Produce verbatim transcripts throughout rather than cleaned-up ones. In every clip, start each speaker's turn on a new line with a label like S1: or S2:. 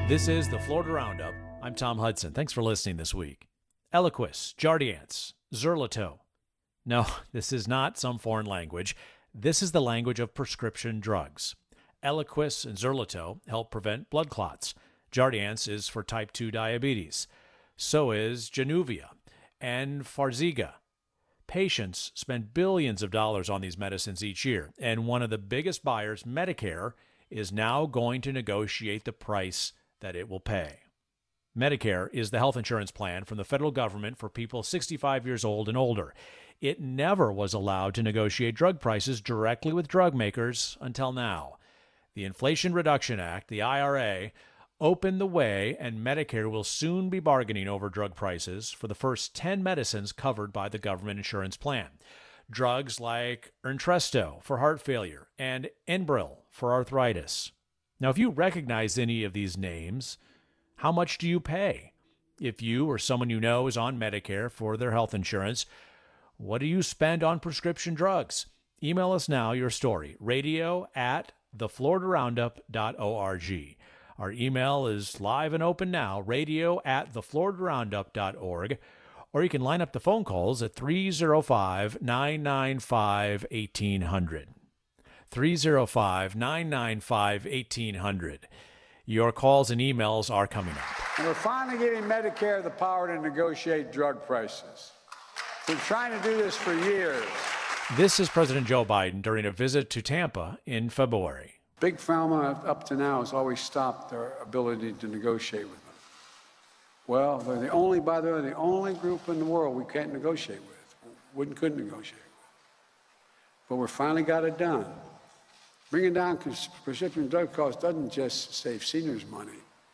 S1: This is the Florida Roundup. I'm Tom Hudson. Thanks for listening this week. Eliquis, Jardiance, Xerlito. No, this is not some foreign language. This is the language of prescription drugs. Eliquis and Xerlito help prevent blood clots. Jardiance is for type two diabetes. So is Januvia and Farxiga. Patients spend billions of dollars on these medicines each year, and one of the biggest buyers, Medicare, is now going to negotiate the price that it will pay. Medicare is the health insurance plan from the federal government for people sixty-five years old and older. It never was allowed to negotiate drug prices directly with drug makers until now. The Inflation Reduction Act, the I R A, opened the way, and Medicare will soon be bargaining over drug prices for the first ten medicines covered by the government insurance plan. Drugs like Entresto for heart failure and Enbrel for arthritis. Now, if you recognize any of these names, how much do you pay? If you or someone you know is on Medicare for their health insurance, what do you spend on prescription drugs? Email us now your story, radio at the florida roundup dot org. Our email is live and open now, radio at the florida roundup dot org, or you can line up the phone calls at three oh five, nine nine five, one eight hundred. three oh five, nine nine five, one eight hundred. Your calls and emails are coming up.
S2: And we're finally giving Medicare the power to negotiate drug prices. We've been trying to do this for years.
S1: This is President Joe Biden during a visit to Tampa in February.
S2: Big Pharma, up to now, has always stopped their ability to negotiate with them. Well, they're the only, by the way, the only group in the world we can't negotiate with. Wouldn't, couldn't negotiate with. But we finally got it done. Bringing down prescription drug costs doesn't just save seniors money.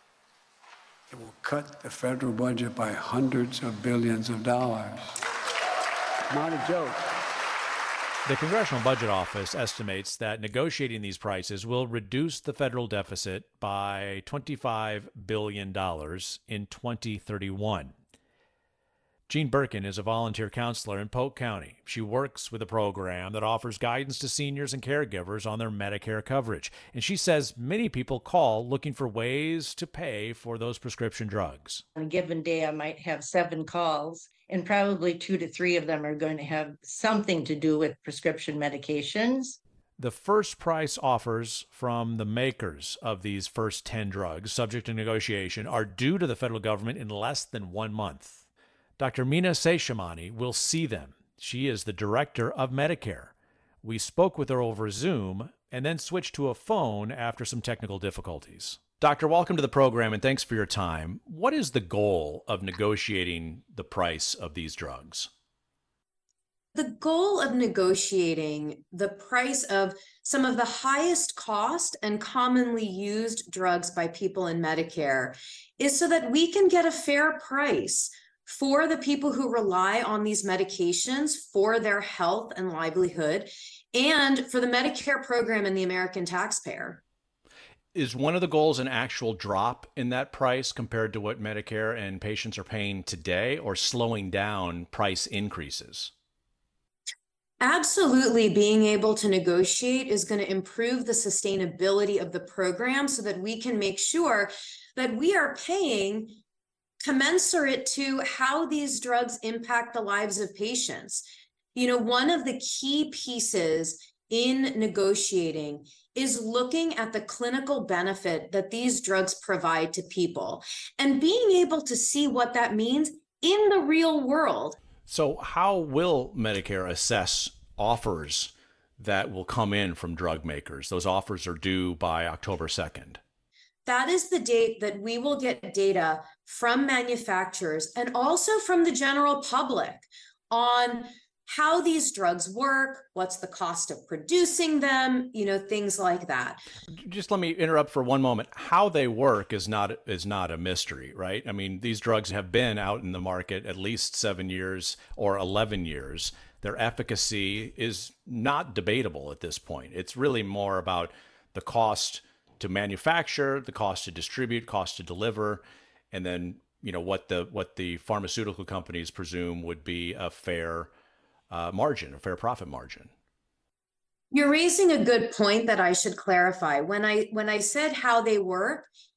S2: It will cut the federal budget by hundreds of billions of dollars. Not a joke.
S1: The Congressional Budget Office estimates that negotiating these prices will reduce the federal deficit by twenty-five billion dollars in twenty thirty-one. Jean Birkin is a volunteer counselor in Polk County. She works with a program that offers guidance to seniors and caregivers on their Medicare coverage. And she says many people call looking for ways to pay for those prescription drugs.
S3: On a given day, I might have seven calls, and probably two to three of them are going to have something to do with prescription medications.
S1: The first price offers from the makers of these first ten drugs, subject to negotiation, are due to the federal government in less than one month. Doctor Meena Seshamani will see them. She is the director of Medicare. We spoke with her over Zoom and then switched to a phone after some technical difficulties. Doctor, welcome to the program and thanks for your time. What is the goal of negotiating the price of these drugs?
S4: The goal of negotiating the price of some of the highest cost and commonly used drugs by people in Medicare is so that we can get a fair price for the people who rely on these medications for their health and livelihood, and for the Medicare program and the American taxpayer.
S1: Is one of the goals an actual drop in that price compared to what Medicare and patients are paying today, or slowing down price increases?
S4: Absolutely. Being able to negotiate is going to improve the sustainability of the program so that we can make sure that we are paying commensurate to how these drugs impact the lives of patients. You know, one of the key pieces in negotiating is looking at the clinical benefit that these drugs provide to people and being able to see what that means in the real world.
S1: So how will Medicare assess offers that will come in from drug makers? Those offers are due by October second.
S4: That is the date that we will get data from manufacturers and also from the general public on how these drugs work, what's the cost of producing them, you know, things like that.
S1: Just let me interrupt for one moment. How they work is not is not a mystery, right? I mean, these drugs have been out in the market at least seven years or eleven years. Their efficacy is not debatable at this point. It's really more about the cost to manufacture, the cost to distribute, cost to deliver, and then, you know, what the what the pharmaceutical companies presume would be a fair uh, margin, a fair profit margin.
S4: You're raising a good point that I should clarify. When I when I said how they work,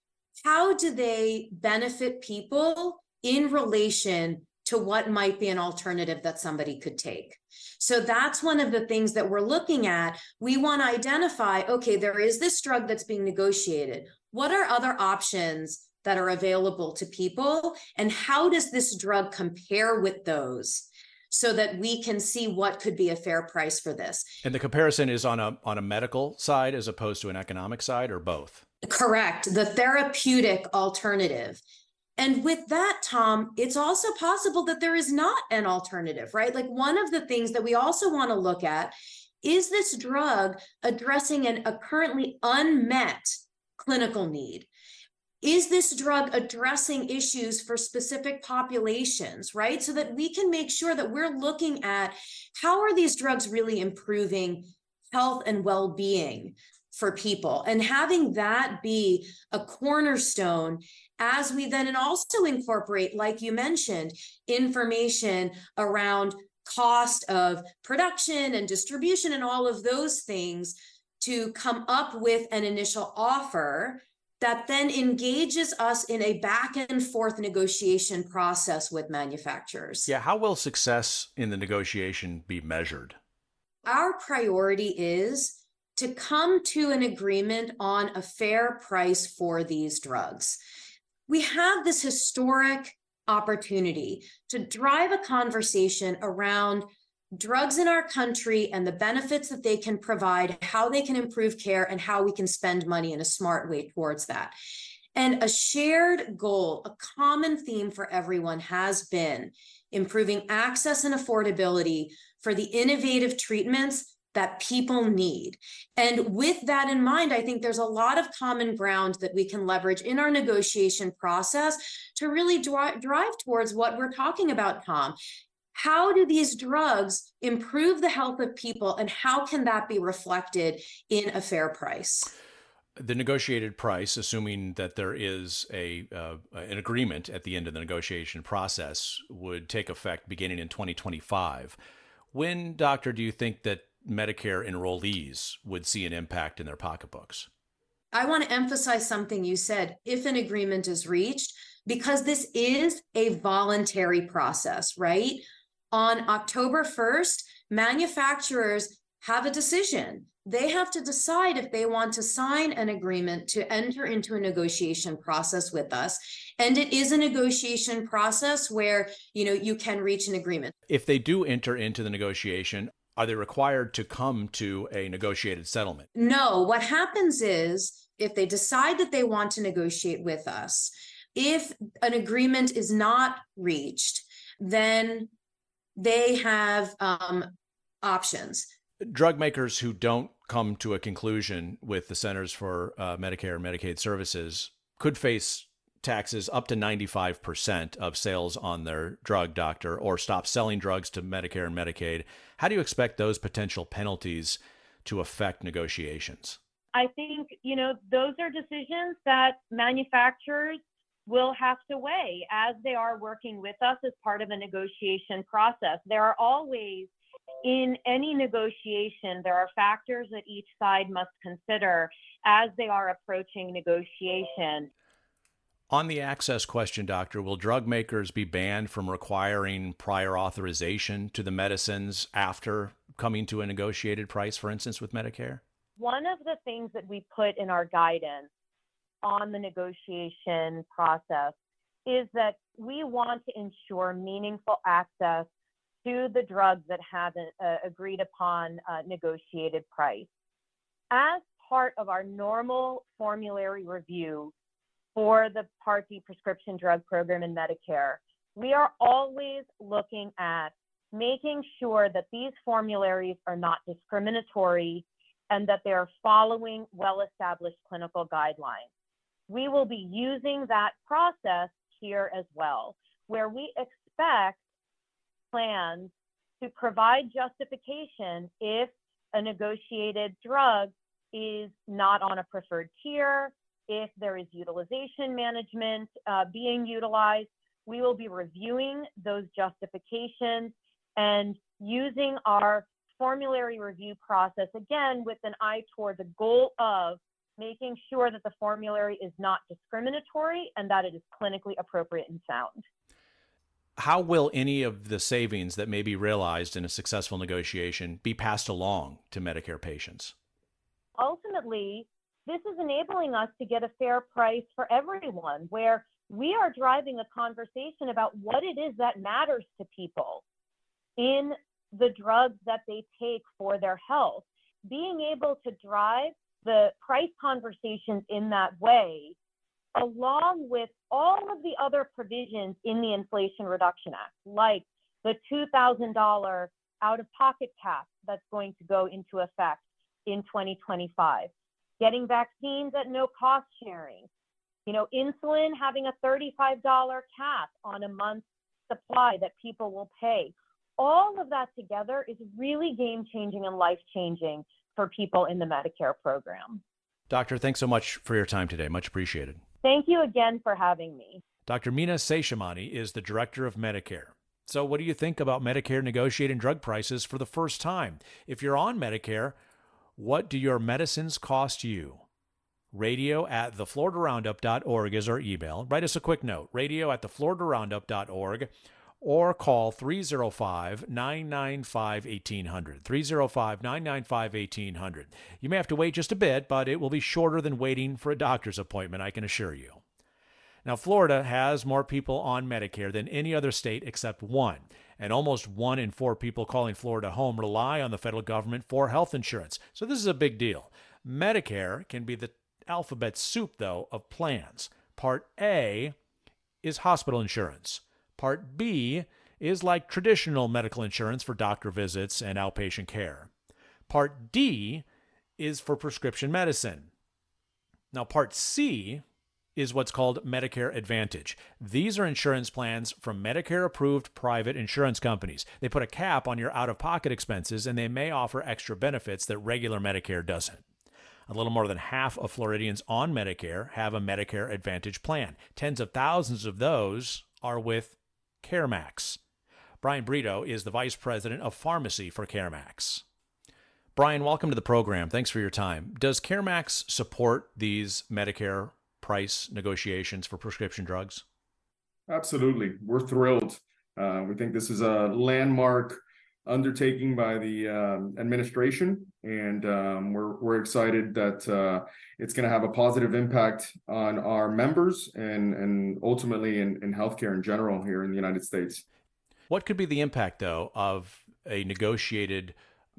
S4: how do they benefit people in relation to what might be an alternative that somebody could take? So that's one of the things that we're looking at. We want to identify, okay, there is this drug that's being negotiated. What are other options that are available to people? And how does this drug compare with those, so that we can see what could be a fair price for this?
S1: And the comparison is on a on a medical side as opposed to an economic side, or both?
S4: Correct. The therapeutic alternative. And with that, Tom, it's also possible that there is not an alternative, right? Like, one of the things that we also want to look at is this drug addressing an, a currently unmet clinical need? Is this drug addressing issues for specific populations, right? So that we can make sure that we're looking at how are these drugs really improving health and well-being for people, and having that be a cornerstone as we then and also incorporate, like you mentioned, information around cost of production and distribution and all of those things to come up with an initial offer that then engages us in a back and forth negotiation process with manufacturers.
S1: Yeah, how will success in the negotiation be measured?
S4: Our priority is to come to an agreement on a fair price for these drugs. We have this historic opportunity to drive a conversation around drugs in our country and the benefits that they can provide, how they can improve care, and how we can spend money in a smart way towards that. And a shared goal, a common theme for everyone has been improving access and affordability for the innovative treatments that people need. And with that in mind, I think there's a lot of common ground that we can leverage in our negotiation process to really dri- drive towards what we're talking about, Tom. How do these drugs improve the health of people, and how can that be reflected in a fair price?
S1: The negotiated price, assuming that there is a uh, an agreement at the end of the negotiation process, would take effect beginning in twenty twenty-five. When, Doctor, do you think that Medicare enrollees would see an impact in their pocketbooks?
S4: I want to emphasize something you said, if an agreement is reached, because this is a voluntary process, right? On October first, manufacturers have a decision. They have to decide if they want to sign an agreement to enter into a negotiation process with us. And it is a negotiation process where, you know, you can reach an agreement.
S1: If they do enter into the negotiation, are they required to come to a negotiated settlement?
S4: No, what happens is, if they decide that they want to negotiate with us, if an agreement is not reached, then they have um, options.
S1: Drug makers who don't come to a conclusion with the Centers for uh, Medicare and Medicaid Services could face taxes up to ninety-five percent of sales on their drug, Doctor, or stop selling drugs to Medicare and Medicaid. How do you expect those potential penalties to affect negotiations?
S5: I think, you know, those are decisions that manufacturers will have to weigh as they are working with us as part of a negotiation process. There are always, in any negotiation, there are factors that each side must consider as they are approaching negotiation.
S1: On the access question, Doctor, will drug makers be banned from requiring prior authorization to the medicines after coming to a negotiated price, for instance, with Medicare?
S5: One of the things that we put in our guidance on the negotiation process is that we want to ensure meaningful access to the drugs that have an uh, agreed upon uh, negotiated price. As part of our normal formulary review for the Part D prescription drug program in Medicare, we are always looking at making sure that these formularies are not discriminatory and that they are following well-established clinical guidelines. We will be using that process here as well, where we expect plans to provide justification if a negotiated drug is not on a preferred tier, if there is utilization management uh, being utilized. We will be reviewing those justifications and using our formulary review process, again, with an eye toward the goal of making sure that the formulary is not discriminatory and that it is clinically appropriate and sound.
S1: How will any of the savings that may be realized in a successful negotiation be passed along to Medicare patients?
S5: Ultimately, this is enabling us to get a fair price for everyone, where we are driving a conversation about what it is that matters to people in the drugs that they take for their health. Being able to drive the price conversations in that way, along with all of the other provisions in the Inflation Reduction Act, like the two thousand dollars out-of-pocket cap that's going to go into effect in twenty twenty-five, getting vaccines at no cost sharing, you know, insulin having a thirty-five dollars cap on a month's supply that people will pay. All of that together is really game-changing and life-changing for people in the Medicare program.
S1: Doctor, thanks so much for your time today. Much appreciated.
S5: Thank you again for having me.
S1: Doctor Meena Seshamani is the director of Medicare. So what do you think about Medicare negotiating drug prices for the first time? If you're on Medicare, what do your medicines cost you? Radio at the florida roundup dot org is our email. Write us a quick note, radio at the florida roundup dot org, or call three oh five, nine nine five, eighteen hundred, three oh five, nine nine five, eighteen hundred. You may have to wait just a bit, but it will be shorter than waiting for a doctor's appointment, I can assure you. Now, Florida has more people on Medicare than any other state except one, and almost one in four people calling Florida home rely on the federal government for health insurance. So this is a big deal. Medicare can be the alphabet soup, though, of plans. Part A is hospital insurance. Part B is like traditional medical insurance for doctor visits and outpatient care. Part D is for prescription medicine. Now, Part C is what's called Medicare Advantage. These are insurance plans from Medicare-approved private insurance companies. They put a cap on your out-of-pocket expenses, and they may offer extra benefits that regular Medicare doesn't. A little more than half of Floridians on Medicare have a Medicare Advantage plan. Tens of thousands of those are with CareMax. Brian Brito is the Vice President of Pharmacy for CareMax. Brian, welcome to the program. Thanks for your time. Does CareMax support these Medicare price negotiations for prescription drugs?
S6: Absolutely. We're thrilled. Uh, we think this is a landmark undertaking by the um, administration, and um, we're we're excited that uh, it's going to have a positive impact on our members and and ultimately in, in healthcare in general here in the United States.
S1: What could be the impact, though, of a negotiated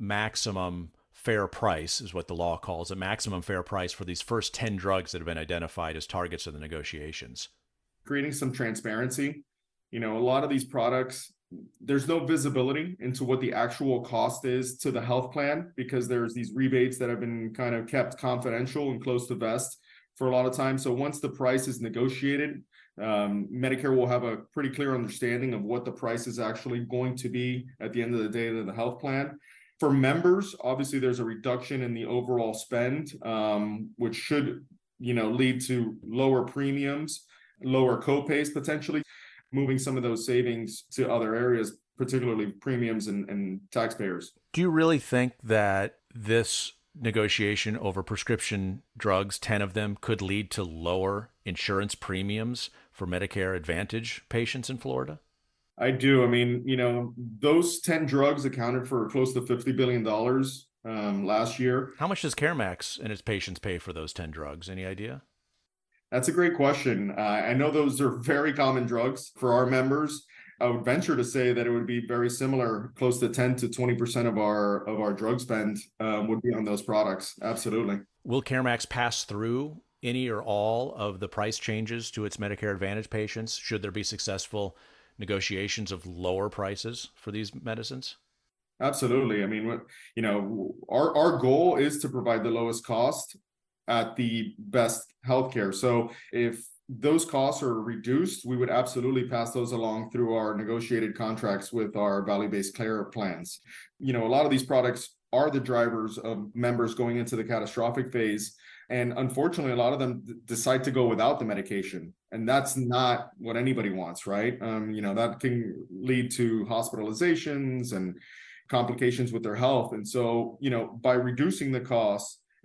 S1: maximum fair price, is what the law calls a maximum fair price for these first ten drugs that have been identified as targets of the negotiations?
S6: Creating some transparency. You know, a lot of these products, there's no visibility into what the actual cost is to the health plan because there's these rebates that have been kind of kept confidential and close to vest for a lot of time. So once the price is negotiated, um, Medicare will have a pretty clear understanding of what the price is actually going to be at the end of the day to the health plan. For members, obviously, there's a reduction in the overall spend, um, which should, you know, lead to lower premiums, lower copays potentially, moving some of those savings to other areas, particularly premiums and, and taxpayers.
S1: Do you really think that this negotiation over prescription drugs, ten of them, could lead to lower insurance premiums for Medicare Advantage patients in Florida?
S6: I do. I mean, you know, those ten drugs accounted for close to fifty billion dollars um, last year.
S1: How much does CareMax and its patients pay for those ten drugs? Any idea?
S6: That's a great question. Uh, I know those are very common drugs for our members. I would venture to say that it would be very similar, close to ten to twenty percent of our of our drug spend um, would be on those products. Absolutely.
S1: Will CareMax pass through any or all of the price changes to its Medicare Advantage patients? Should there be successful negotiations of lower prices for these medicines?
S6: Absolutely. I mean, you know, our, our goal is to provide the lowest cost at the best healthcare. So if those costs are reduced, we would absolutely pass those along through our negotiated contracts with our value-based care plans. You know, a lot of these products are the drivers of members going into the catastrophic phase. And unfortunately, a lot of them d- decide to go without the medication. And that's not what anybody wants, right? Um, you know, that can lead to hospitalizations and complications with their health. And so, you know, by reducing the costs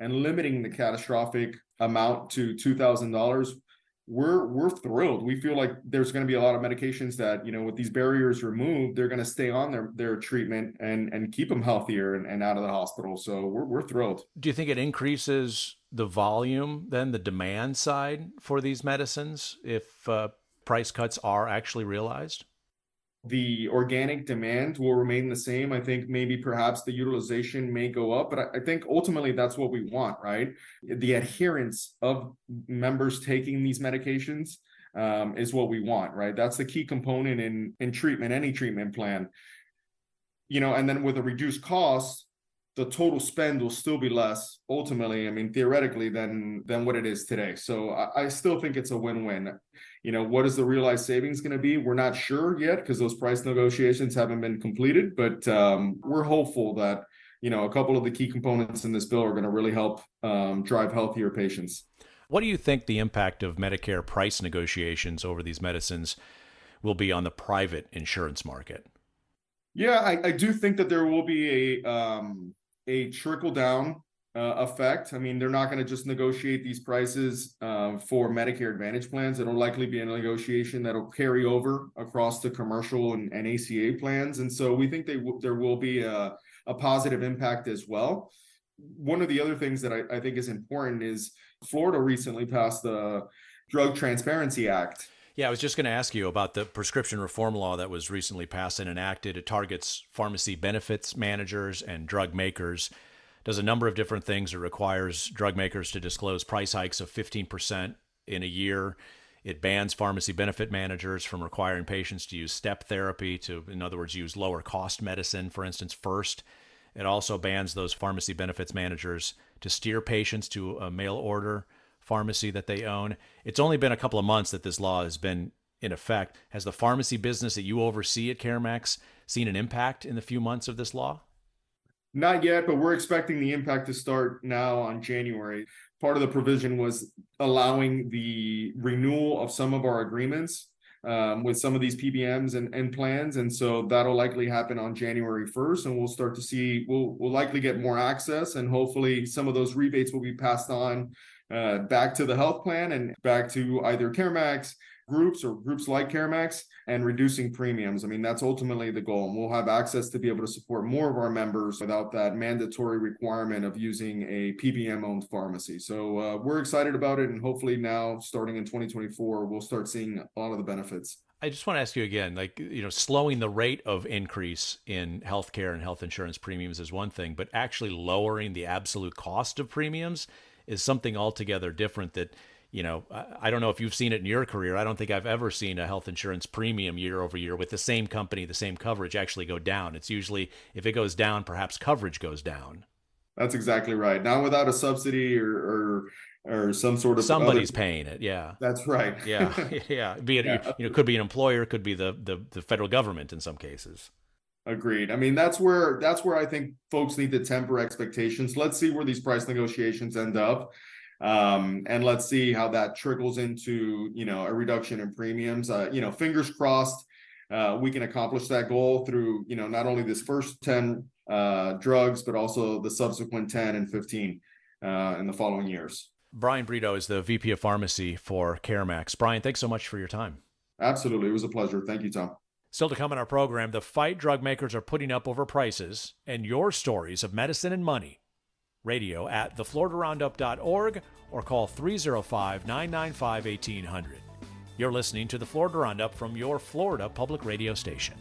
S6: and limiting the catastrophic amount to two thousand dollars, we're we're thrilled. We feel like there's going to be a lot of medications that, you know, with these barriers removed, they're going to stay on their their treatment and and keep them healthier and, and out of the hospital. So we're we're thrilled.
S1: Do you think it increases the volume, then the demand side for these medicines if uh, price cuts are actually realized?
S6: The organic demand will remain the same. I think maybe perhaps the utilization may go up, but I, I think ultimately that's what we want, right? The adherence of members taking these medications um, is what we want, right? That's the key component in, in treatment, any treatment plan. You know, and then with a reduced cost, the total spend will still be less ultimately, I mean, theoretically, than than what it is today. So I, I still think it's a win-win. You know, what is the realized savings going to be? We're not sure yet because those price negotiations haven't been completed, but um, we're hopeful that, you know, a couple of the key components in this bill are going to really help um, drive healthier patients.
S1: What do you think the impact of Medicare price negotiations over these medicines will be on the private insurance market?
S6: Yeah, I, I do think that there will be a um, a trickle down uh, effect. I mean, they're not going to just negotiate these prices uh, for Medicare Advantage plans. It'll likely be a negotiation that'll carry over across the commercial and, and A C A plans. And so we think they w- there will be a, a positive impact as well. One of the other things that I, I think is important is Florida recently passed the Drug Transparency Act.
S1: Yeah, I was just going to ask you about the prescription reform law that was recently passed and enacted. It targets pharmacy benefits managers and drug makers, does a number of different things. It requires drug makers to disclose price hikes of fifteen percent in a year. It bans pharmacy benefit managers from requiring patients to use step therapy, to, in other words, use lower cost medicine, for instance, first. It also bans those pharmacy benefits managers to steer patients to a mail order pharmacy that they own. It's only been a couple of months that this law has been in effect. Has the pharmacy business that you oversee at CareMax seen an impact in the few months of this law?
S6: Not yet, but we're expecting the impact to start now on January. Part of the provision was allowing the renewal of some of our agreements um, with some of these P B Ms and, and plans. And so that'll likely happen on January first. And we'll start to see, we'll, we'll likely get more access, and hopefully some of those rebates will be passed on uh, back to the health plan and back to either CareMax groups or groups like CareMax, and reducing premiums. I mean, that's ultimately the goal. And we'll have access to be able to support more of our members without that mandatory requirement of using a P B M-owned pharmacy. So uh, we're excited about it. And hopefully now, starting in twenty twenty-four, we'll start seeing a lot of the benefits.
S1: I just want to ask you again, like, you know, slowing the rate of increase in healthcare and health insurance premiums is one thing, but actually lowering the absolute cost of premiums is something altogether different. That, you know, I don't know if you've seen it in your career. I don't think I've ever seen a health insurance premium year over year with the same company, the same coverage actually go down. It's usually, if it goes down, perhaps coverage goes down. That's
S6: exactly right. Not without a subsidy or or, or some sort of
S1: somebody's
S6: other...
S1: paying it. Yeah,
S6: that's right.
S1: yeah, yeah. Be it yeah. you know, could be an employer, could be the, the the federal government in some cases.
S6: Agreed. I mean, that's where that's where I think folks need to temper expectations. Let's see where these price negotiations end up. Um, and let's see how that trickles into, you know, a reduction in premiums. Uh, you know, fingers crossed, uh, we can accomplish that goal through, you know, not only this first ten uh, drugs, but also the subsequent ten and fifteen uh, in the following years.
S1: Brian Brito is the V P of Pharmacy for CareMax. Brian, thanks so much for your time.
S6: Absolutely. It was a pleasure. Thank you, Tom.
S1: Still to come in our program, the fight drug makers are putting up over prices and your stories of medicine and money. Radio at the florida roundup dot org or call three oh five, nine nine five, one eight hundred. You're listening to the Florida Roundup from your Florida public radio station.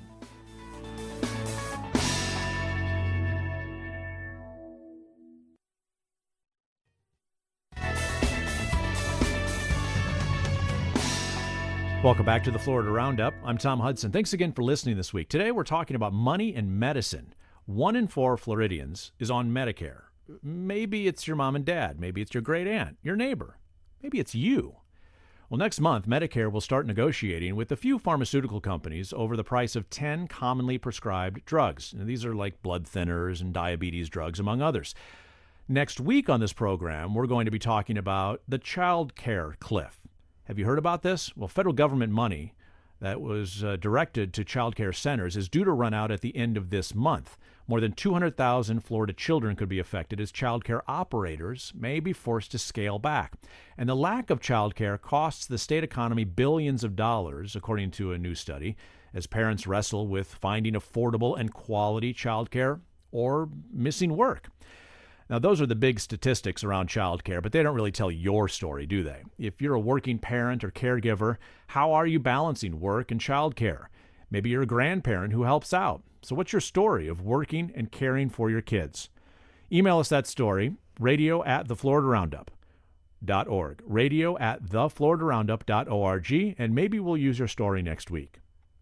S1: Welcome back to the Florida Roundup. I'm Tom Hudson. Thanks again for listening this week. Today we're talking about money and medicine. One in four Floridians is on Medicare. Maybe it's your mom and dad. Maybe it's your great aunt, your neighbor. Maybe it's you. Well, next month, Medicare will start negotiating with a few pharmaceutical companies over the price of ten commonly prescribed drugs. Now, these are like blood thinners and diabetes drugs, among others. Next week on this program, we're going to be talking about the child care cliff. Have you heard about this? Well, federal government money that was uh, directed to child care centers is due to run out at the end of this month. More than two hundred thousand Florida children could be affected as child care operators may be forced to scale back. And the lack of child care costs the state economy billions of dollars, according to a new study, as parents wrestle with finding affordable and quality child care or missing work. Now, those are the big statistics around child care, but they don't really tell your story, do they? If you're a working parent or caregiver, how are you balancing work and child care? Maybe you're a grandparent who helps out. So what's your story of working and caring for your kids? Email us that story, radio at the Florida Roundup dot org, radio at the Florida Roundup dot org, and maybe we'll use your story next week.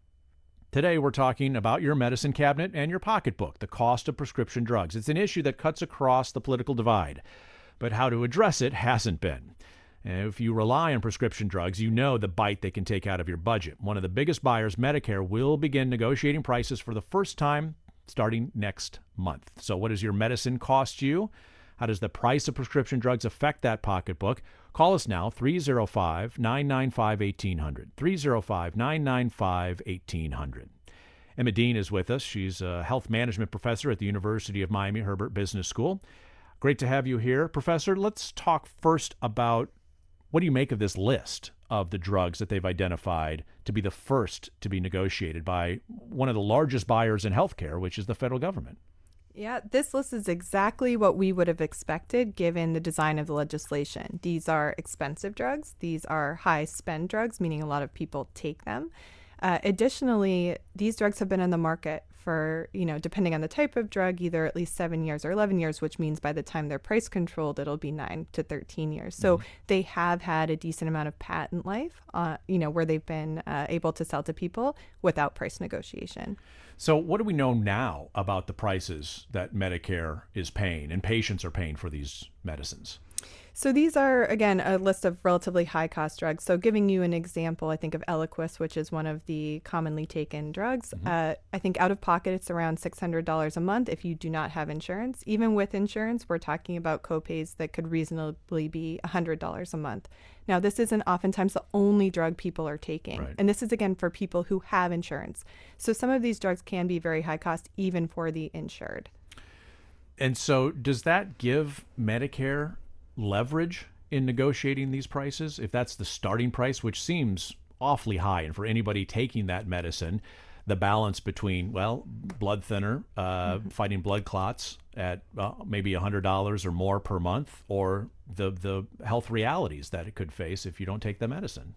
S1: Today, we're talking about your medicine cabinet and your pocketbook, the cost of prescription drugs. It's an issue that cuts across the political divide, but how to address it hasn't been. And if you rely on prescription drugs, you know the bite they can take out of your budget. One of the biggest buyers, Medicare, will begin negotiating prices for the first time starting next month. So what does your medicine cost you? How does the price of prescription drugs affect that pocketbook? Call us now, three oh five, nine nine five, one eight hundred, three oh five, nine nine five, one eight hundred. Emma Dean is with us. She's a health management professor at the University of Miami Herbert Business School. Great to have you here. Professor, let's talk first about what do you make of this list of the drugs that they've identified to be the first to be negotiated by one of the largest buyers in healthcare, which is the federal government?
S7: Yeah, this list is exactly what we would have expected given the design of the legislation. These are expensive drugs. These are high spend drugs, meaning a lot of people take them. Uh, additionally, these drugs have been on the market for, you know, depending on the type of drug, either at least seven years or eleven years, which means by the time they're price controlled, it'll be nine to thirteen years. So mm-hmm. they have had a decent amount of patent life, uh, you know, where they've been uh, able to sell to people without price negotiation.
S1: So what do we know now about the prices that Medicare is paying and patients are paying for these medicines?
S7: So these are, again, a list of relatively high-cost drugs. So giving you an example, I think of Eliquis, which is one of the commonly taken drugs. Mm-hmm. Uh, I think out of pocket, it's around six hundred dollars a month if you do not have insurance. Even with insurance, we're talking about copays that could reasonably be one hundred dollars a month. Now, this isn't oftentimes the only drug people are taking. Right. And this is, again, for people who have insurance. So some of these drugs can be very high cost, even for the insured.
S1: And so does that give Medicare leverage in negotiating these prices? If that's the starting price, which seems awfully high, and for anybody taking that medicine, the balance between, well, blood thinner, uh, mm-hmm. fighting blood clots at uh, maybe one hundred dollars or more per month, or the the health realities that it could face if you don't take the medicine.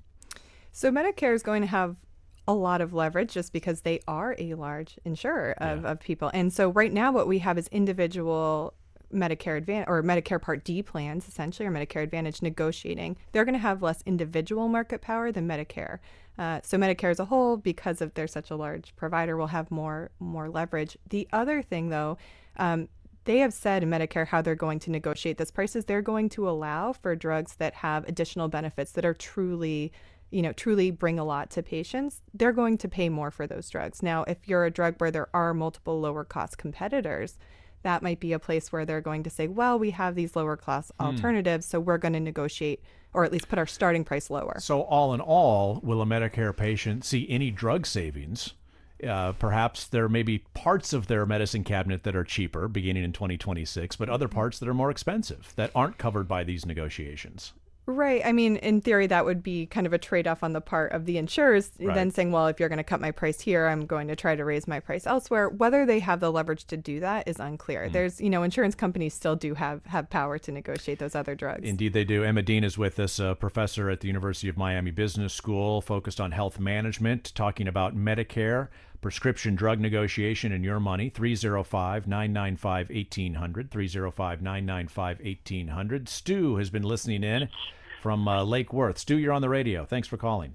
S1: So
S7: Medicare is going to have a lot of leverage just because they are a large insurer of, yeah. of people. And so right now what we have is individual Medicare Advantage or Medicare Part D plans, essentially, or Medicare Advantage negotiating. They're going to have less individual market power than Medicare. Uh, so Medicare as a whole, because of they're such a large provider, will have more more leverage. The other thing, though, um, they have said in Medicare how they're going to negotiate this prices. They're going to allow for drugs that have additional benefits that are truly, you know, truly bring a lot to patients. They're going to pay more for those drugs. Now, if you're a drug where there are multiple lower cost competitors, that might be a place where they're going to say, well, we have these lower cost alternatives, mm. so we're going to negotiate or at least put our starting price lower.
S1: So all in all, will a Medicare patient see any drug savings? Uh, perhaps there may be parts of their medicine cabinet that are cheaper beginning in twenty twenty-six, but other parts that are more expensive that aren't covered by these negotiations.
S7: Right. I mean, in theory, that would be kind of a trade-off on the part of the insurers, right. then saying, well, if you're going to cut my price here, I'm going to try to raise my price elsewhere. Whether they have the leverage to do that is unclear. Mm. There's, you know, insurance companies still do have, have power to negotiate those other drugs.
S1: Indeed, they do. Emma Dean is with us, a professor at the University of Miami Business School, focused on health management, talking about Medicare, prescription drug negotiation, and your money. three oh five, nine nine five, one eight hundred, three oh five, nine nine five, one eight hundred. Stu has been listening in from uh, Lake Worth. Stu, you're on the radio. Thanks for calling.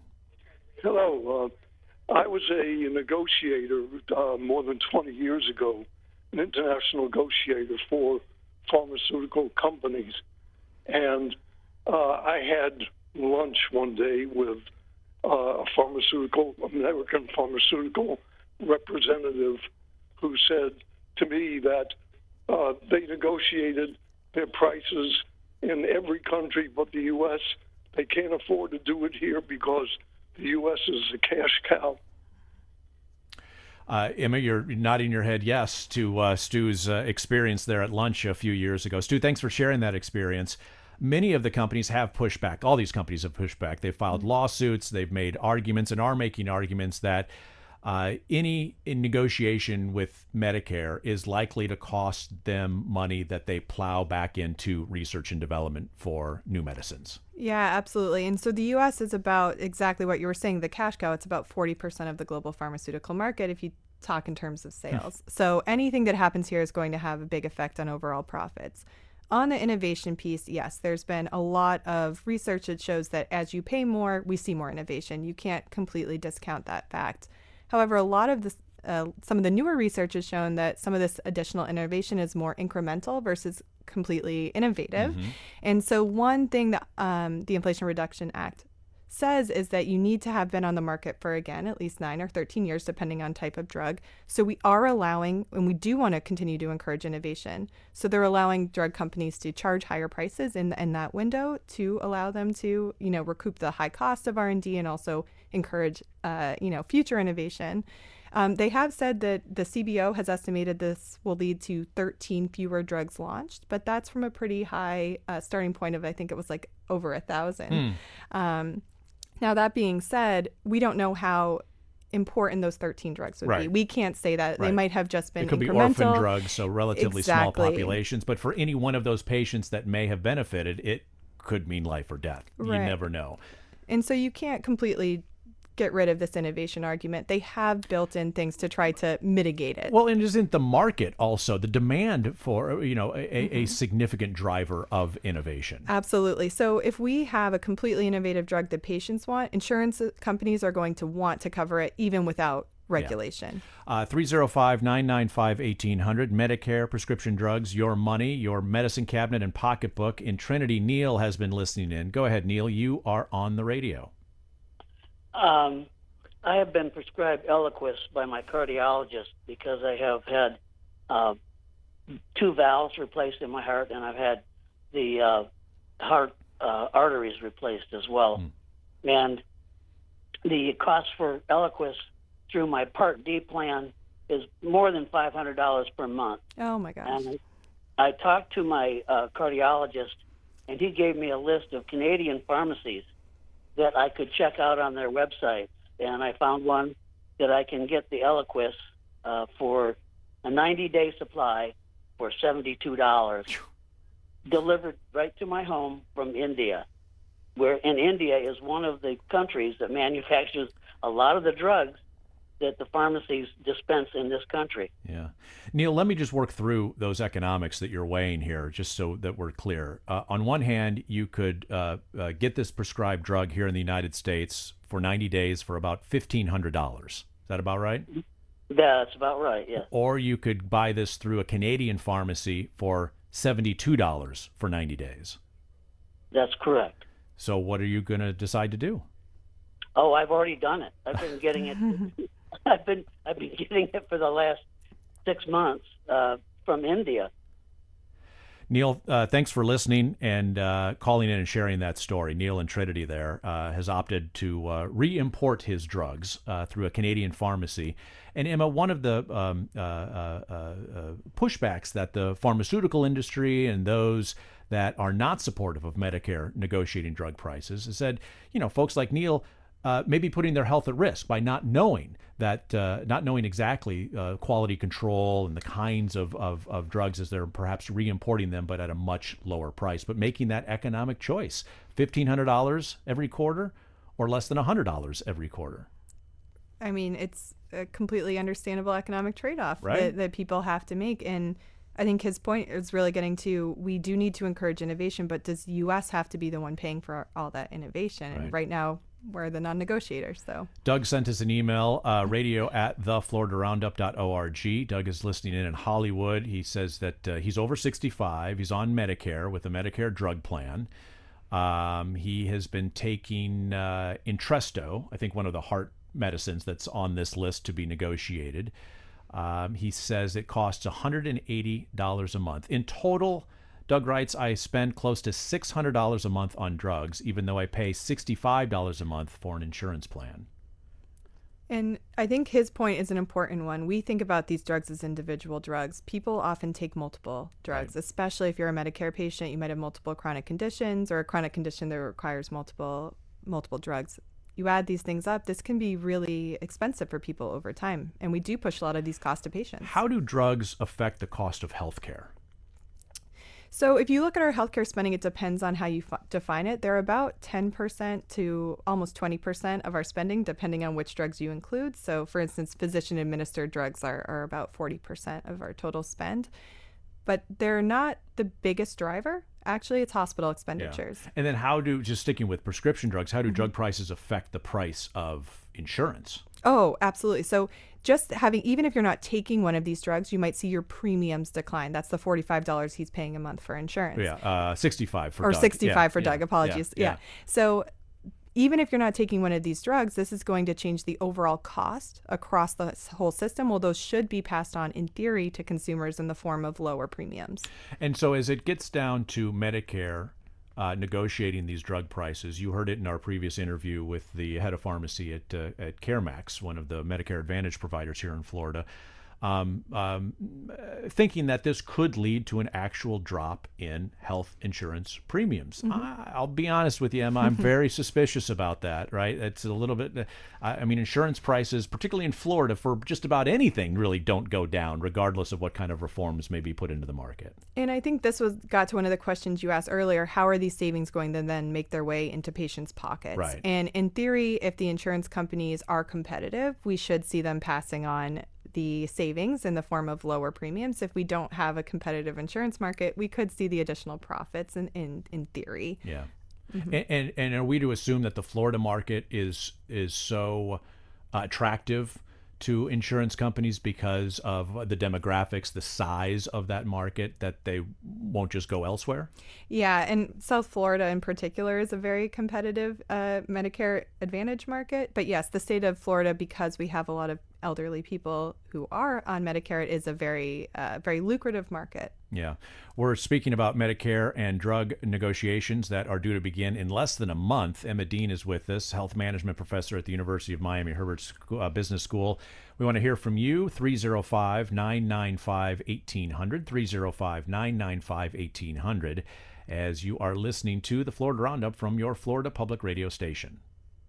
S8: Hello. Uh, I was a negotiator uh, more than twenty years ago, an international negotiator for pharmaceutical companies. And uh, I had lunch one day with uh, a pharmaceutical, American pharmaceutical representative who said to me that uh, they negotiated their prices in every country but the U S They can't afford to do it here because the U S is a cash cow.
S1: Uh, Emma, you're nodding your head yes to uh, Stu's uh, experience there at lunch a few years ago. Stu, thanks for sharing that experience. Many of the companies have pushed back. All these companies have pushed back. They've filed lawsuits. They've made arguments and are making arguments that uh, any in negotiation with Medicare is likely to cost them money that they plow back into research and development for new medicines.
S7: Yeah, absolutely. And so the U S is about exactly what you were saying, the cash cow. It's about forty percent of the global pharmaceutical market if you talk in terms of sales. So anything that happens here is going to have a big effect on overall profits. On the innovation piece, yes, there's been a lot of research that shows that as you pay more, we see more innovation. You can't completely discount that fact. However, a lot of this, uh, some of the newer research has shown that some of this additional innovation is more incremental versus completely innovative. Mm-hmm. And so one thing that um, the Inflation Reduction Act says is that you need to have been on the market for, again, at least nine or thirteen years, depending on type of drug. So we are allowing, and we do want to continue to encourage innovation. So they're allowing drug companies to charge higher prices in, in that window to allow them to, you know, recoup the high cost of R and D and also encourage, uh, you know, future innovation. Um, they have said that the C B O has estimated this will lead to thirteen fewer drugs launched, but that's from a pretty high uh, starting point of, I think it was like over a thousand. Mm. Um, now, that being said, we don't know how important those thirteen drugs would
S1: right.
S7: be. We can't say that.
S1: Right.
S7: They might have just been
S1: It could
S7: incremental.
S1: be orphan drugs, so relatively
S7: exactly.
S1: small populations. But for any one of those patients that may have benefited, it could mean life or death.
S7: Right.
S1: You never know.
S7: And so you can't completely get rid of this innovation argument. They have built in things to try to mitigate it.
S1: Well, and isn't the market also the demand for, you know, a, mm-hmm. a significant driver of innovation?
S7: Absolutely. So if we have a completely innovative drug that patients want, insurance companies are going to want to cover it even without regulation.
S1: Yeah. Uh, three oh five, nine nine five, eighteen hundred, Medicare, prescription drugs, your money, your medicine cabinet and pocketbook. In Trinity, Neil has been listening in. Go ahead, Neil. You are on the radio.
S9: Um, I have been prescribed Eliquis by my cardiologist because I have had uh, two valves replaced in my heart, and I've had the uh, heart uh, arteries replaced as well. Mm. And the cost for Eliquis through my Part D plan is more than five hundred dollars per month.
S7: Oh, my gosh.
S9: And I talked to my uh, cardiologist, and he gave me a list of Canadian pharmacies that I could check out on their website. And I found one that I can get the Eliquis uh, for a ninety-day supply for seventy-two dollars, delivered right to my home from India, where in India is one of the countries that manufactures a lot of the drugs that the pharmacies dispense in this country.
S1: Yeah. Neil, let me just work through those economics that you're weighing here, just so that we're clear. Uh, on one hand, you could uh, uh, get this prescribed drug here in the United States for ninety days for about fifteen hundred dollars. Is that about right?
S9: That's about right, yeah.
S1: Or you could buy this through a Canadian pharmacy for seventy-two dollars for ninety days.
S9: That's correct.
S1: So what are you going to decide to do?
S9: Oh, I've already done it. I've been getting it. I've been I've been getting it for the last six months uh, from India.
S1: Neil, uh, thanks for listening and uh, calling in and sharing that story. Neil in Trinity there uh, has opted to uh, re-import his drugs uh, through a Canadian pharmacy. And Emma, one of the um, uh, uh, uh, pushbacks that the pharmaceutical industry and those that are not supportive of Medicare negotiating drug prices has said, you know, folks like Neil uh, may be putting their health at risk by not knowing that, uh, not knowing exactly uh, quality control and the kinds of, of, of drugs as they're perhaps re-importing them, but at a much lower price, but making that economic choice, fifteen hundred dollars every quarter or less than one hundred dollars every quarter.
S7: I mean, it's a completely understandable economic trade-off
S1: right?
S7: that, that people have to make. And I think his point is really getting to, we do need to encourage innovation, but does the U S have to be the one paying for all that innovation?
S1: Right.
S7: And right now, we're the non-negotiators. So
S1: Doug sent us an email, uh, radio at the florida roundup dot org. Doug is listening in in Hollywood. He says that uh, he's over sixty-five. He's on Medicare with a Medicare drug plan. Um, he has been taking uh, Entresto, I think one of the heart medicines that's on this list to be negotiated. Um, he says it costs one hundred eighty dollars a month. In total, Doug writes, I spend close to six hundred dollars a month on drugs, even though I pay sixty-five dollars a month for an insurance plan.
S7: And I think his point is an important one. We think about these drugs as individual drugs. People often take multiple drugs, right. Especially if you're a Medicare patient. You might have multiple chronic conditions or a chronic condition that requires multiple multiple drugs. You add these things up, this can be really expensive for people over time. And we do push a lot of these costs to patients.
S1: How do drugs affect the cost of healthcare?
S7: So if you look at our healthcare spending, it depends on how you f- define it. They're about ten percent to almost twenty percent of our spending, depending on which drugs you include. So for instance, physician-administered drugs are, are about forty percent of our total spend. But they're not the biggest driver. Actually, it's hospital expenditures.
S1: Yeah. And then how do, just sticking with prescription drugs, how do mm-hmm. drug prices affect the price of insurance?
S7: Oh, absolutely. So just having, even if you're not taking one of these drugs, you might see your premiums decline. That's the forty-five dollars he's paying a month for insurance.
S1: Yeah, uh, sixty-five for
S7: or
S1: Doug.
S7: sixty-five
S1: yeah,
S7: for
S1: yeah,
S7: Doug. Apologies.
S1: Yeah,
S7: yeah.
S1: yeah.
S7: So even if you're not taking one of these drugs, this is going to change the overall cost across the whole system. Well, those should be passed on, in theory, to consumers in the form of lower premiums.
S1: And so as it gets down to Medicare uh, negotiating these drug prices, you heard it in our previous interview with the head of pharmacy at, uh, at CareMax, one of the Medicare Advantage providers here in Florida, um, um, thinking that this could lead to an actual drop in health insurance premiums. Mm-hmm. I, I'll be honest with you, Emma, I'm very suspicious about that, right? It's a little bit, uh, I mean, insurance prices, particularly in Florida, for just about anything really don't go down, regardless of what kind of reforms may be put into the market.
S7: And I think this was got to one of the questions you asked earlier. How are these savings going to then make their way into patients' pockets?
S1: Right.
S7: And in theory, if the insurance companies are competitive, we should see them passing on the savings in the form of lower premiums. If we don't have a competitive insurance market, we could see the additional profits in, in, in theory.
S1: Yeah. Mm-hmm. And, and and are we to assume that the Florida market is is so uh, attractive to insurance companies because of the demographics, the size of that market, that they won't just go elsewhere?
S7: Yeah, and South Florida in particular is a very competitive uh, Medicare Advantage market. But yes, the state of Florida, because we have a lot of elderly people who are on Medicare, it is a very, uh, very lucrative market.
S1: Yeah. We're speaking about Medicare and drug negotiations that are due to begin in less than a month. Emma Dean is with us, health management professor at the University of Miami Herbert School, uh, Business School. We want to hear from you, three oh five, nine nine five, one eight hundred, three oh five, nine nine five, one eight hundred, as you are listening to the Florida Roundup from your Florida Public Radio station.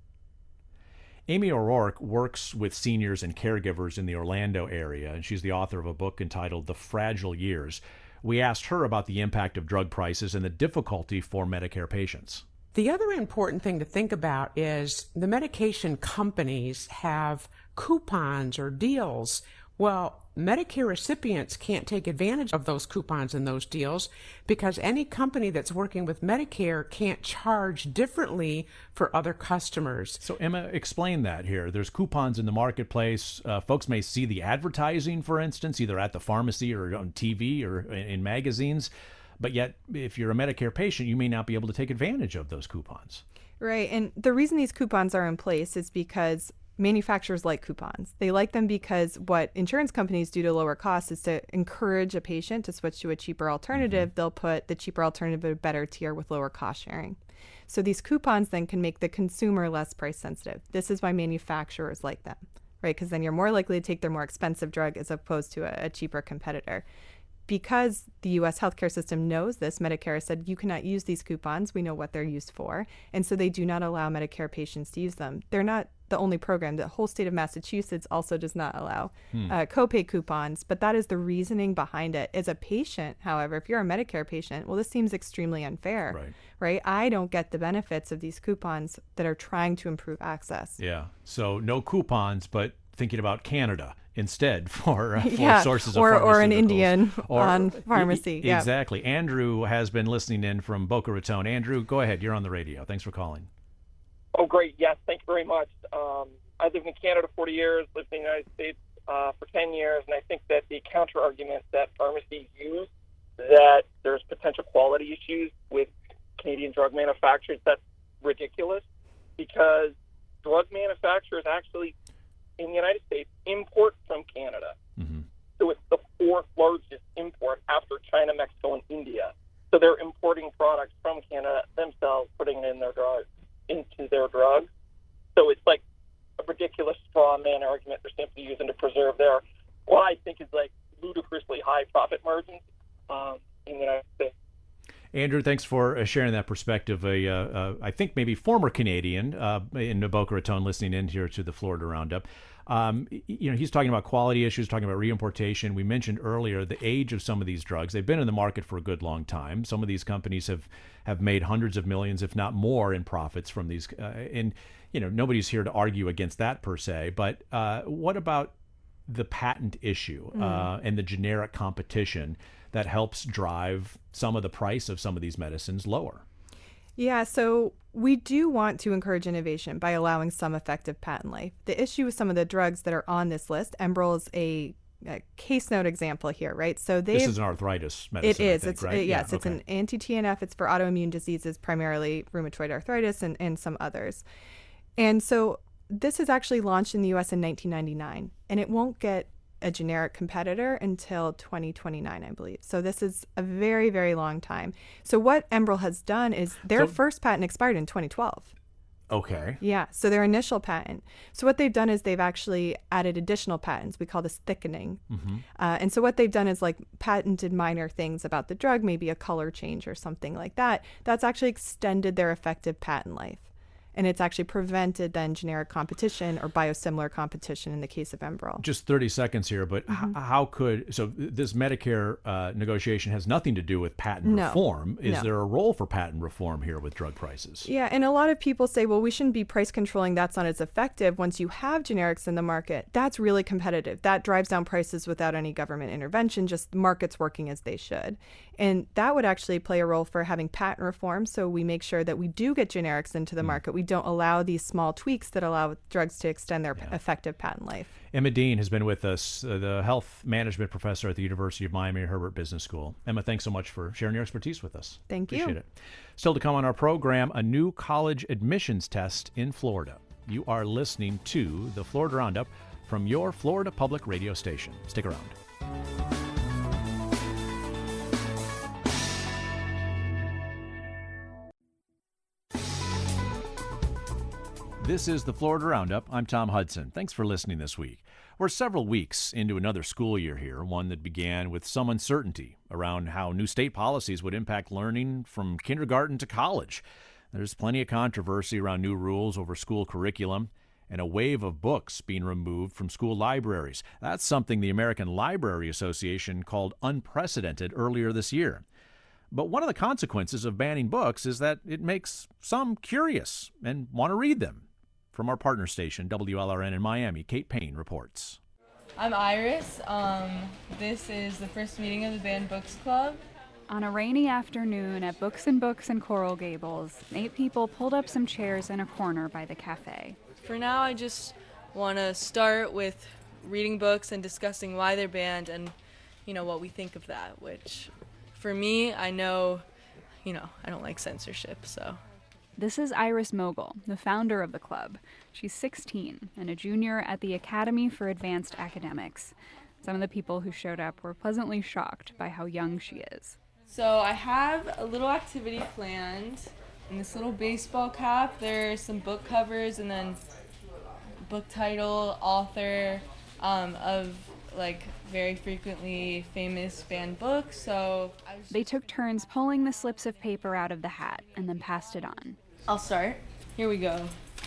S1: Amy O'Rourke works with seniors and caregivers in the Orlando area, and she's the author of a book entitled The Fragile Years. We asked her about the impact of drug prices and the difficulty for Medicare patients.
S10: The other important thing to think about is the medication companies have coupons or deals. Well, Medicare recipients can't take advantage of those coupons and those deals because any company that's working with Medicare can't charge differently for other customers.
S1: So Emma, explain that here. There's coupons in the marketplace. Uh, folks may see the advertising, for instance, either at the pharmacy or on T V or in, in magazines. But yet, if you're a Medicare patient, you may not be able to take advantage of those coupons.
S7: Right. And the reason these coupons are in place is because manufacturers like coupons. They like them because what insurance companies do to lower costs is to encourage a patient to switch to a cheaper alternative. Mm-hmm. They'll put the cheaper alternative at a better tier with lower cost sharing. So these coupons then can make the consumer less price sensitive. This is why manufacturers like them, right? Because then you're more likely to take their more expensive drug as opposed to a, a cheaper competitor. Because the U S healthcare system knows this, Medicare said, you cannot use these coupons. We know what they're used for. And so they do not allow Medicare patients to use them. They're not the only program. The whole state of Massachusetts also does not allow hmm. uh, copay coupons, but that is the reasoning behind it. As a patient, however, if you're a Medicare patient, well, this seems extremely unfair,
S1: right?
S7: right? I don't get the benefits of these coupons that are trying to improve access.
S1: Yeah. So no coupons, but thinking about Canada instead for, uh, for
S7: yeah.
S1: sources
S7: or,
S1: of
S7: or an Indian
S1: or,
S7: on pharmacy.
S1: E- exactly. Yeah. Andrew has been listening in from Boca Raton. Andrew, go ahead. You're on the radio. Thanks for calling.
S11: Oh, great. Yes, thank you very much. Um, I lived in Canada forty years, lived in the United States uh, for ten years, and I think that the counter-argument that pharmacies use that there's potential quality issues with Canadian drug manufacturers, that's ridiculous, because drug manufacturers actually, in the United States, import from Canada. Mm-hmm. So it's the fourth largest import after China, Mexico, and India. So they're importing products from Canada themselves, putting it in their drugs, into their drugs. So it's like a ridiculous straw man argument they're simply using to preserve their, what I think is like ludicrously high profit margins um, in the United States.
S1: Andrew, thanks for sharing that perspective. A, uh, uh, I think maybe former Canadian uh, in Boca Raton listening in here to the Florida Roundup. Um, you know, he's talking about quality issues, talking about reimportation. We mentioned earlier the age of some of these drugs. They've been in the market for a good long time. Some of these companies have, have made hundreds of millions, if not more, in profits from these. Uh, and, you know, nobody's here to argue against that per se. But uh, what about the patent issue mm. uh, and the generic competition that helps drive some of the price of some of these medicines lower?
S7: Yeah, so we do want to encourage innovation by allowing some effective patent life. The issue with some of the drugs that are on this list, Enbrel is a, a case note example here, right? So they
S1: This is an arthritis medicine,
S7: It is.
S1: I think,
S7: it's,
S1: right?
S7: uh, yes,
S1: yeah,
S7: it's
S1: okay.
S7: an anti-T N F. It's for autoimmune diseases, primarily rheumatoid arthritis and, and some others. And so this is actually launched in the U S in nineteen ninety-nine, and it won't get a generic competitor until twenty twenty-nine, I believe. So this is a very, very long time. So what Enbrel has done is their
S1: So-
S7: first patent expired in twenty twelve.
S1: Okay.
S7: Yeah, so their initial patent. So what they've done is they've actually added additional patents. We call this thickening.
S1: Mm-hmm.
S7: Uh, and so what they've done is like patented minor things about the drug, maybe a color change or something like that. That's actually extended their effective patent life. And it's actually prevented then generic competition or biosimilar competition in the case of Enbrel.
S1: Just thirty seconds here, but
S7: Mhm.
S1: h- how could, so this Medicare uh, negotiation has nothing to do with patent
S7: No.
S1: reform. Is
S7: No.
S1: there a role for patent reform here with drug prices?
S7: Yeah, and a lot of people say, well, we shouldn't be price controlling. That's not as effective. Once you have generics in the market, that's really competitive. That drives down prices without any government intervention, just markets working as they should. And that would actually play a role for having patent reform, so we make sure that we do get generics into the market. We don't allow these small tweaks that allow drugs to extend their
S1: Yeah.
S7: effective patent life.
S1: Emma Dean has been with us, uh, the health management professor at the University of Miami Herbert Business School. Emma, thanks so much for sharing your expertise with us.
S7: Thank you.
S1: Appreciate it. Still to come on our program, a new college admissions test in Florida. You are listening to the Florida Roundup from your Florida Public Radio station. Stick around. This is the Florida Roundup. I'm Tom Hudson. Thanks for listening this week. We're several weeks into another school year here, one that began with some uncertainty around how new state policies would impact learning from kindergarten to college. There's plenty of controversy around new rules over school curriculum and a wave of books being removed from school libraries. That's something the American Library Association called unprecedented earlier this year. But one of the consequences of banning books is that it makes some curious and want to read them. From our partner station, W L R N in Miami, Kate Payne reports.
S12: I'm Iris. Um, this is the first meeting of the Banned Books Club.
S13: On a rainy afternoon at Books and Books in Coral Gables, eight people pulled up some chairs in a corner by the cafe.
S12: For now, I just want to start with reading books and discussing why they're banned and, you know, what we think of that, which for me, I know, you know, I don't like censorship, so.
S13: This is Iris Mogul, the founder of the club. She's sixteen and a junior at the Academy for Advanced Academics. Some of the people who showed up were pleasantly shocked by how young she is.
S12: So I have a little activity planned. In this little baseball cap, there's some book covers and then book title, author um, of like very frequently famous banned books. So I was...
S13: They took turns pulling the slips of paper out of the hat and then passed it on.
S12: I'll start. Here we go.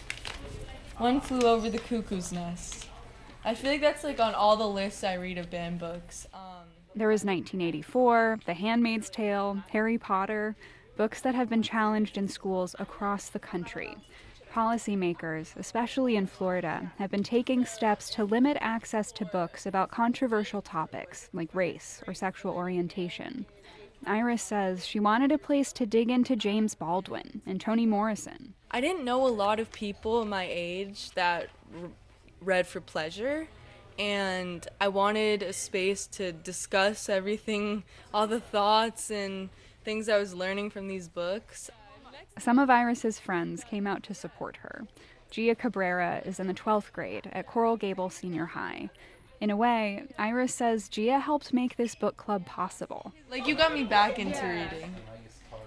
S12: One Flew Over the Cuckoo's Nest. I feel like that's like on all the lists I read of banned books. Um,
S13: There is nineteen eighty-four, The Handmaid's Tale, Harry Potter, books that have been challenged in schools across the country. Policymakers, especially in Florida, have been taking steps to limit access to books about controversial topics like race or sexual orientation. Iris says she wanted a place to dig into James Baldwin and Toni Morrison.
S12: I didn't know a lot of people my age that r- read for pleasure, and I wanted a space to discuss everything, all the thoughts and things I was learning from these books.
S13: Some of Iris's friends came out to support her. Gia Cabrera is in the twelfth grade at Coral Gables Senior High. In a way, Iris says Gia helped make this book club possible.
S12: Like, you got me back into reading.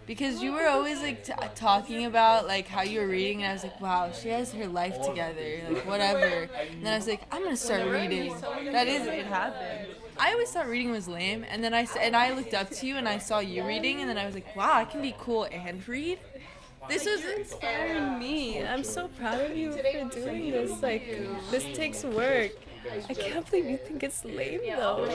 S12: because you were always like t- talking about like how you were reading, and I was like, wow, she has her life together, like whatever. And then I was like, I'm gonna start reading. That is, it happened. I always thought reading was lame, and then I s- and I looked up to you, and I saw you reading, and then I was like, wow, I can be cool and read. This was
S14: inspiring me. I'm so proud of you for doing this. Like, this takes work. I can't believe you think it's lame, though.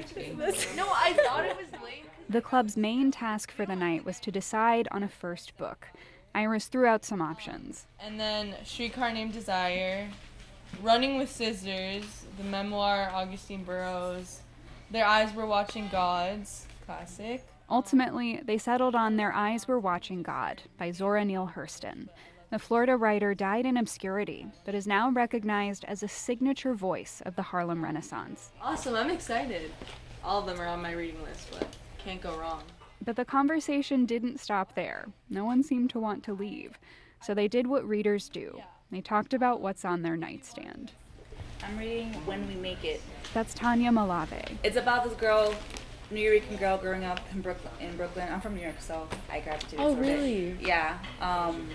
S12: No, I thought it was lame.
S13: The club's main task for the night was to decide on a first book. Iris threw out some options.
S12: And then Streetcar Named Desire, Running with Scissors, the memoir Augustine Burroughs, Their Eyes Were Watching Gods, classic.
S13: Ultimately, they settled on Their Eyes Were Watching God by Zora Neale Hurston. The Florida writer died in obscurity, but is now recognized as a signature voice of the Harlem Renaissance.
S12: Awesome, I'm excited. All of them are on my reading list, but can't go wrong.
S13: But the conversation didn't stop there. No one seemed to want to leave. So they did what readers do. They talked about what's on their nightstand.
S15: I'm reading When We Make It.
S13: That's Tanya Malave.
S15: It's about this girl, New Yorker girl growing up in Brooklyn. In Brooklyn. I'm from New York, so I gravitated
S14: Oh,
S15: toward it.
S14: really?
S15: Yeah. Um,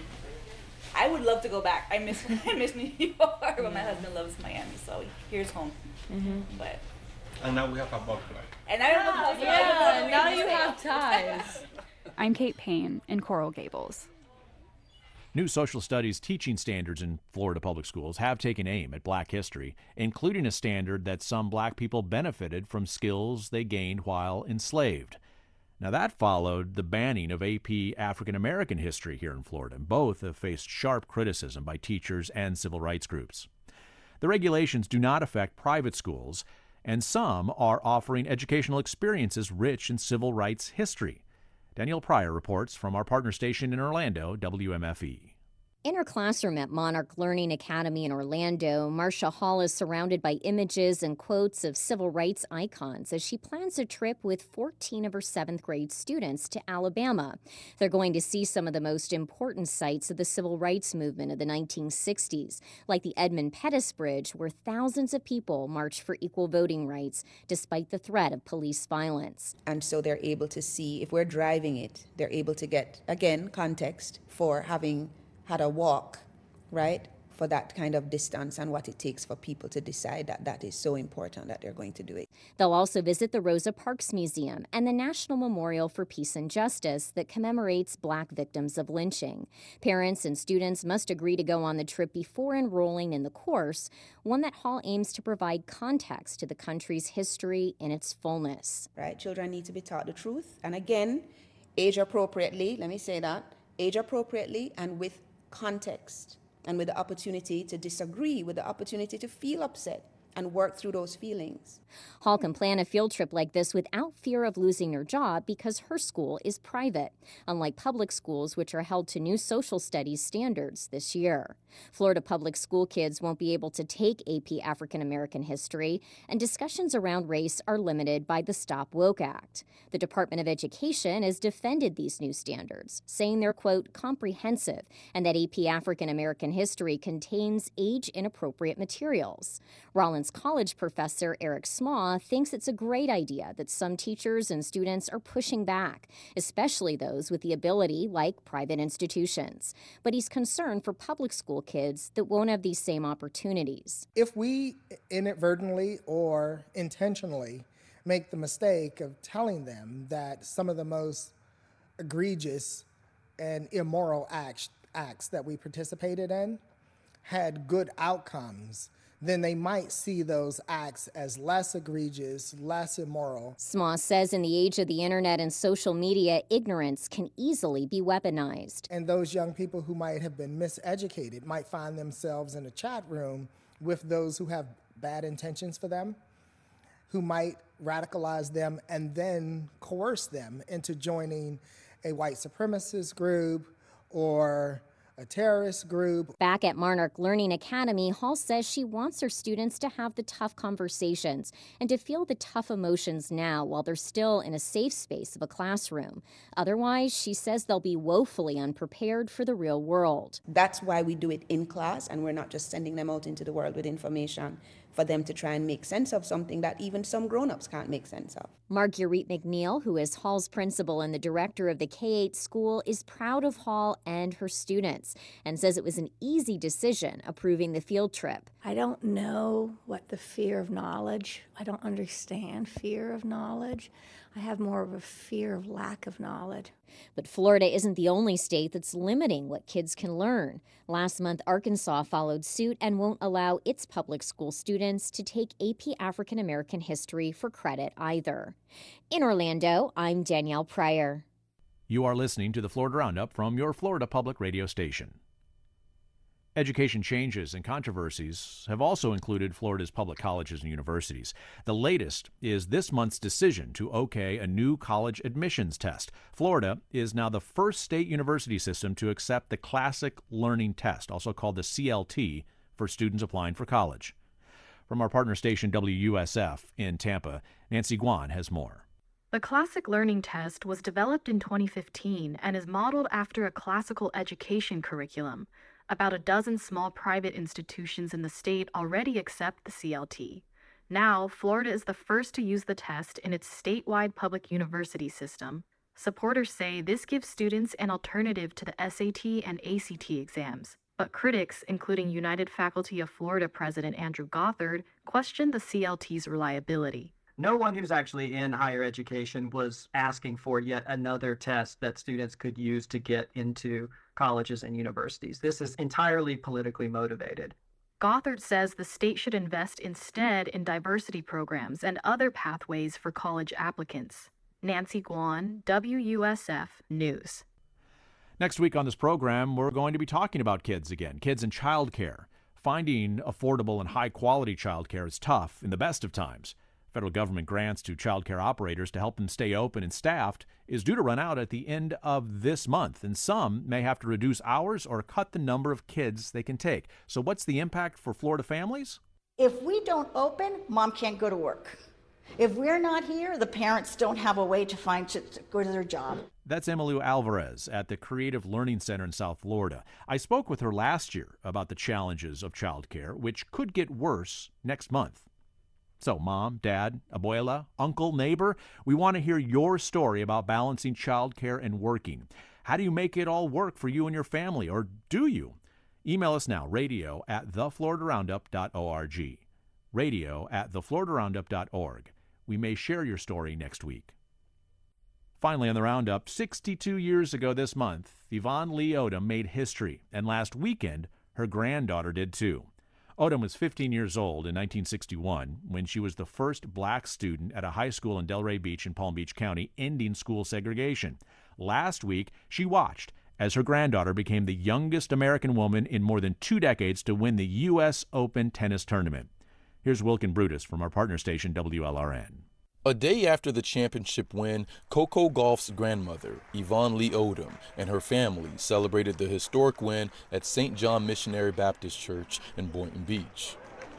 S15: I would love to go back. I miss I miss New York, but my husband loves Miami, so here's home.
S14: Mm-hmm.
S15: But
S16: and now we have a buckler.
S15: And I don't
S12: Yeah, yeah, now you have ties.
S13: I'm Kate Payne in Coral Gables.
S1: New social studies teaching standards in Florida public schools have taken aim at black history, including a standard that some black people benefited from skills they gained while enslaved. Now, that followed the banning of A P African American history here in Florida. Both have faced sharp criticism by teachers and civil rights groups. The regulations do not affect private schools, and some are offering educational experiences rich in civil rights history. Danielle Pryor reports from our partner station in Orlando, W M F E.
S17: In her classroom at Monarch Learning Academy in Orlando, Marcia Hall is surrounded by images and quotes of civil rights icons as she plans a trip with fourteen of her seventh grade students to Alabama. They're going to see some of the most important sites of the civil rights movement of the nineteen sixties, like the Edmund Pettus Bridge, where thousands of people marched for equal voting rights despite the threat of police violence.
S18: And so they're able to see, if we're driving it, they're able to get, again, context for having had a walk, right, for that kind of distance and what it takes for people to decide that that is so important that they're going to do it.
S17: They'll also visit the Rosa Parks Museum and the National Memorial for Peace and Justice that commemorates black victims of lynching. Parents and students must agree to go on the trip before enrolling in the course, one that Hall aims to provide context to the country's history in its fullness.
S18: Right, children need to be taught the truth, and again, age appropriately, let me say that, age appropriately and with context, and with the opportunity to disagree, with the opportunity to feel upset and work through those feelings.
S17: Hall can plan a field trip like this without fear of losing her job because her school is private, unlike public schools, which are held to new social studies standards this year. Florida public school kids won't be able to take A P African American history, and discussions around race are limited by the Stop Woke Act. The Department of Education has defended these new standards, saying they're, quote, comprehensive, and that A P African American history contains age-inappropriate materials. Rollins College professor Eric Smaw thinks it's a great idea that some teachers and students are pushing back, especially those with the ability, like private institutions. But he's concerned for public school kids that won't have these same opportunities.
S19: If we inadvertently or intentionally make the mistake of telling them that some of the most egregious and immoral acts, acts that we participated in had good outcomes, then they might see those acts as less egregious, less immoral.
S17: Smaw says in the age of the internet and social media, ignorance can easily be weaponized.
S19: And those young people who might have been miseducated might find themselves in a chat room with those who have bad intentions for them, who might radicalize them and then coerce them into joining a white supremacist group or a terrorist group.
S17: Back at Monarch Learning Academy, Hall says she wants her students to have the tough conversations and to feel the tough emotions now while they're still in a safe space of a classroom. Otherwise, she says they'll be woefully unprepared for the real world.
S18: That's why we do it in class, and we're not just sending them out into the world with information, for them to try and make sense of something that even some grown-ups can't make sense of.
S17: Marguerite McNeil, who is Hall's principal and the director of the K eight school, is proud of Hall and her students and says it was an easy decision approving the field trip.
S20: I don't know what the fear of knowledge, I don't understand fear of knowledge. I have more of a fear of lack of knowledge.
S17: But Florida isn't the only state that's limiting what kids can learn. Last month, Arkansas followed suit and won't allow its public school students to take A P African American history for credit either. In Orlando, I'm Danielle Pryor.
S1: You are listening to the Florida Roundup from your Florida Public Radio station. Education changes and controversies have also included Florida's public colleges and universities. The latest is this month's decision to okay a new college admissions test. Florida is now the first state university system to accept the Classic Learning Test, also called the C L T, for students applying for college. From our partner station W U S F in Tampa, Nancy Guan has more.
S21: The Classic Learning Test was developed in twenty fifteen and is modeled after a classical education curriculum. About a dozen small private institutions in the state already accept the C L T. Now, Florida is the first to use the test in its statewide public university system. Supporters say this gives students an alternative to the S A T and A C T exams. But critics, including United Faculty of Florida President Andrew Gothard, question the C L T's reliability.
S22: No one who's actually in higher education was asking for yet another test that students could use to get into colleges and universities. This is entirely politically motivated.
S21: Gothard says the state should invest instead in diversity programs and other pathways for college applicants. Nancy Guan, W U S F News.
S1: Next week on this program, we're going to be talking about kids again, kids and childcare. Finding affordable and high-quality childcare is tough in the best of times. Federal government grants to childcare operators to help them stay open and staffed is due to run out at the end of this month, and some may have to reduce hours or cut the number of kids they can take. So what's the impact for Florida families?
S23: If we don't open, mom can't go to work. If we're not here, the parents don't have a way to find to, to go to their job.
S1: That's Emilu Alvarez at the Creative Learning Center in South Florida. I spoke with her last year about the challenges of childcare, which could get worse next month. So, mom, dad, abuela, uncle, neighbor, we want to hear your story about balancing childcare and working. How do you make it all work for you and your family, or do you? Email us now, radio at the florida roundup dot org. Radio at the florida roundup dot org. We may share your story next week. Finally, on the Roundup, sixty-two years ago this month, Yvonne Lee Odom made history, and last weekend, her granddaughter did too. Odom was fifteen years old in nineteen sixty-one when she was the first black student at a high school in Delray Beach in Palm Beach County, ending school segregation. Last week, she watched as her granddaughter became the youngest American woman in more than two decades to win the U S Open tennis tournament. Here's Wilkin Brutus from our partner station, W L R N.
S24: A day after the championship win, Coco Gauff's grandmother, Yvonne Lee Odom, and her family celebrated the historic win at Saint John Missionary Baptist Church in Boynton Beach.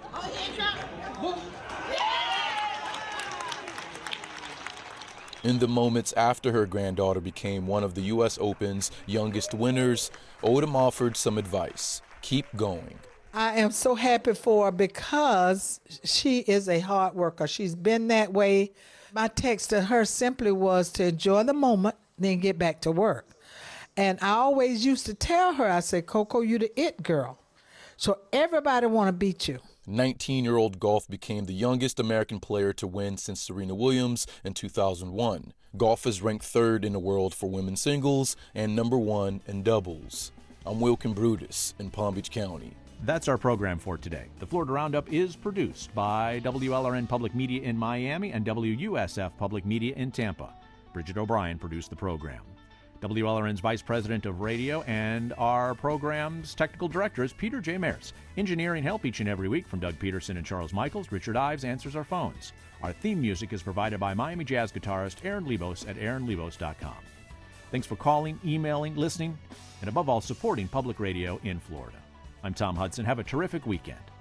S24: In the moments after her granddaughter became one of the U S Open's youngest winners, Odom offered some advice. Keep going.
S25: I am so happy for her because she is a hard worker. She's been that way. My text to her simply was to enjoy the moment, then get back to work. And I always used to tell her, I said, Coco, you the it girl. So everybody want to beat you.
S24: nineteen-year-old Gauff became the youngest American player to win since Serena Williams in two thousand one. Gauff is ranked third in the world for women's singles and number one in doubles. I'm Wilkin Brutus in Palm Beach County.
S1: That's our program for today. The Florida Roundup is produced by W L R N Public Media in Miami and W U S F Public Media in Tampa. Bridget O'Brien produced the program. W L R N's Vice President of Radio and our program's Technical Director is Peter J. Maris. Engineering help each and every week from Doug Peterson and Charles Michaels. Richard Ives answers our phones. Our theme music is provided by Miami jazz guitarist Aaron Lebos at aaron lebos dot com. Thanks for calling, emailing, listening, and above all, supporting public radio in Florida. I'm Tom Hudson. Have a terrific weekend.